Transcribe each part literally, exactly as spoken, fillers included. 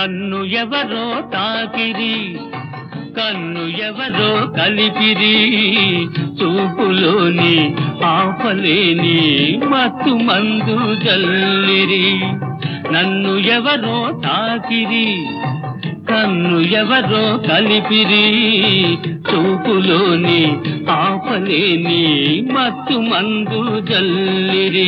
నన్ను ఎవరో తాకిరి, కన్ను ఎవరో కలిపిరి, చూపులోని ఆపలేని మత్తు మందు జల్లిరి. నన్ను ఎవరో తాకిరి, కన్ను ఎవరో కలిపిరి, చూపులోని ఆపలేని మత్తు మందు జల్లిరి.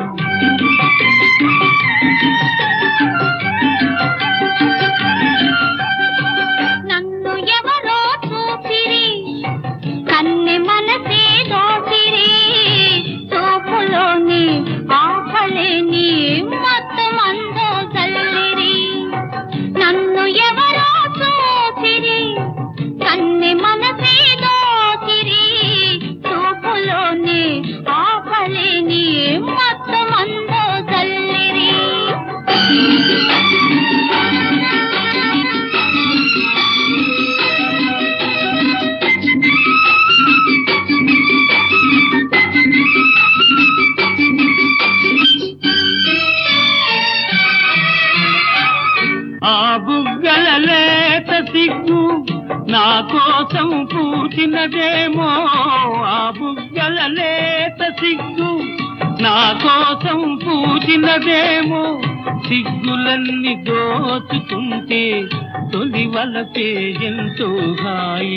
ఆ బుగ్గల లేత సిగ్గు నా కోసం పూచినదేమో, ఆ బుగ్గల లేత సిగ్గు నా కోసం పూచినదేమో. సిగ్గులన్నీ దోచుకుంటే తొలి వలపే ఎంతో హాయి.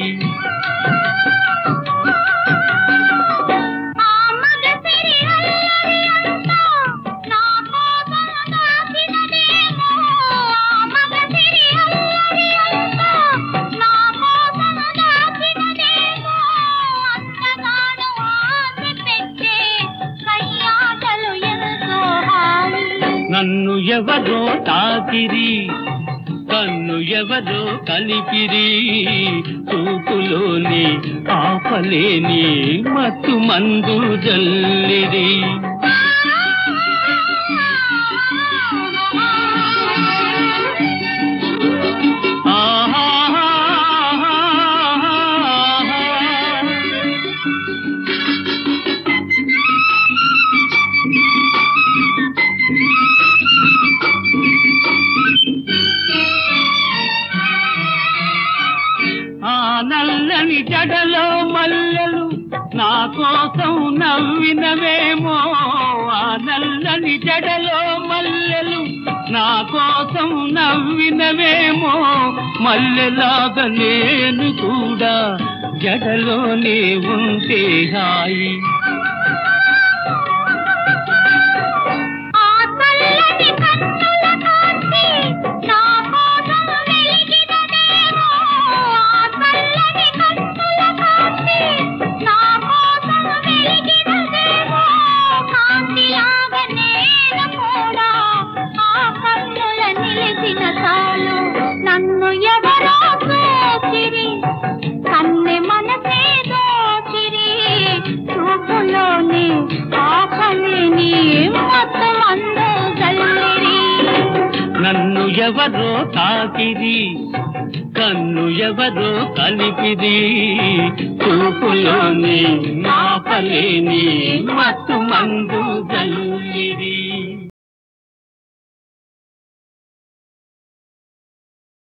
నన్ను ఎవరో తాకిరి, కన్ను ఎవరో కలిపిరి, చూపులోని ఆపలేని మత్తు మందు జల్లిరి. ఆ నల్లని జడలో మల్లెలు నా కోసం నవ్వినవేమో, ఆ నల్లని జడలో మల్లెలు నా కోసం నవ్వినవేమో. మల్లెలాగా నేను కూడా జడలోనే ఉంటే హాయి. నన్ను ఎవరో చూచిరి, కన్నె మనసే దోచిరి, చూపులోని ఆపలేని మత్తు మందు జల్లిరి. నన్ను ఎవరో తాకిరి, కన్ను ఎవరో కలిపిరి, చూపులోని ఆపలేని మత్తు మందు జల్లిరి.